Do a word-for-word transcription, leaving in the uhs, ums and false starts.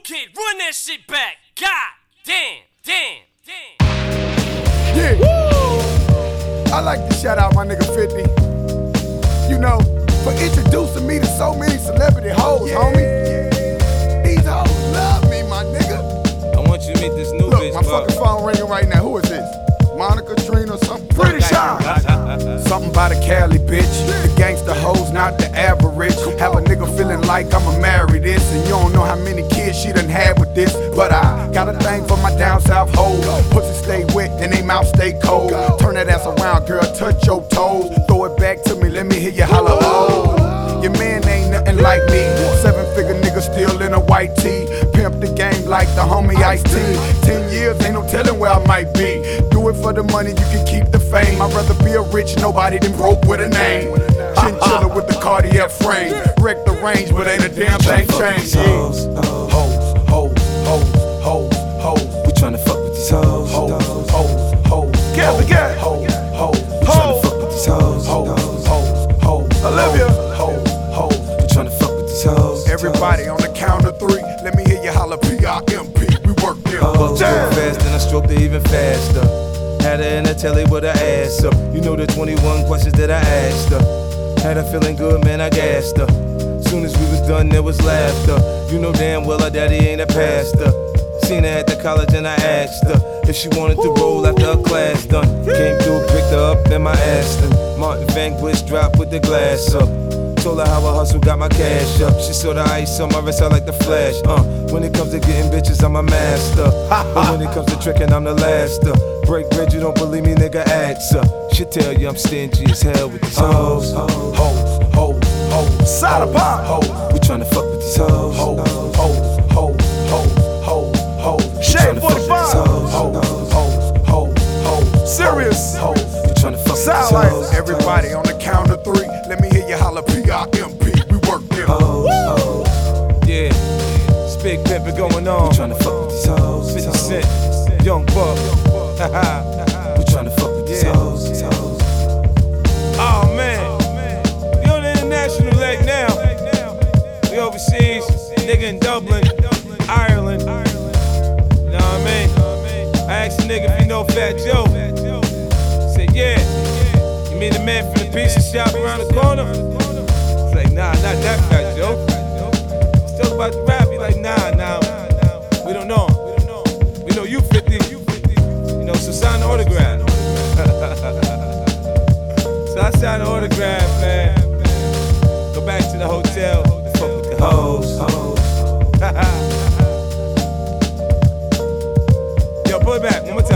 kid, run that shit back. God damn, damn, damn. Yeah. Woo! I like to shout out my nigga fifty. You know, for introducing me to so many celebrity hoes, yeah, homie. Yeah. These hoes love me, my nigga. I want you to meet this new Look, bitch. my fucking phone ringing right now. Who is this? Monica, Trina, something pretty shy. Something by the Cali bitch. The gangster hoes, not the average. Have a nigga feeling like I'ma marry this, and you don't know how many kids she done had with this. But I got a thing for my down south hoes. Pussy stay wet, and they mouth stay cold. Turn that ass around, girl, touch your toes. Throw it back to me, let me hear you holler, oh. Your man ain't nothing like me. Seven figure nigga still in a white tee. Pimp the game like the homie Ice-T. Ten years, ain't no telling where I might be. Do it for the money, you can keep the fame. I'd rather be a rich nobody than broke with a name. Chinchilla with the cardiac frame. Wreck the range, but ain't a damn thing changed. Hoes, hoes, hoes, hoes, hoes, hoes. We tryna fuck with these hoes. Hoes, hoes, hoes. Get the gang. Hoes, hoes. We tryna fuck with these hoes. Hoes, hoes, hoes. Olivia. Hoes, hoes. We tryna fuck with these hoes. Everybody on the count of three, let me hear you holler P I M P. We work there. Hoes go fast and I stroked her even faster. Had her in the telly with her ass up. You know the twenty-one questions that I asked her. Had her feeling good, man, I gassed her. Soon as we was done, there was laughter. You know damn well her daddy ain't a pastor. Seen her at the college and I asked her if she wanted to roll after her class done. Came through, picked her up in my Aston. Martin Vanquish dropped with the glass up. Told her how I hustle, got my cash up. She saw the ice on my wrist, I like the flash. Uh, when it comes to getting bitches, I'm a master. But when it comes to tricking, I'm the laster. Break bread, you don't believe me, nigga, ask her. She tell you I'm stingy as hell with these hoes. Hoes, hoes, hoes, hoes. Side of pop. Hoes, we tryna fuck with these hoes. Hoes, hoes, hoes, hoes, hoes, hoes. Shade forty-five. Hoes, hoes, hoes, hoes, hoes. Serious. Hoes, we tryna fuck with these Sound like hoes. everybody on the count of three. Let me hear you holler P I M P. We work there. Hoes, hoes. Yeah, it's big pimpin' going on. We tryna fuck with these hoes. fifty Cent, Young Buck. We tryna fuck with these hoes. These hoes. Oh man, we on the international leg now. We overseas, nigga in Dublin, Ireland. You know what I mean? I asked the nigga if he know Fat Joe. He said yeah. You mean the man from the pizza shop around the corner? He's like, nah, not that Fat Joe. Still about to rap. He like, nah, nah, we don't know him. We know you fifty. You know, so sign the autograph. So I signed the autograph, man. Go back to the hotel, fuck with the hoes. Yo, pull it back one more time.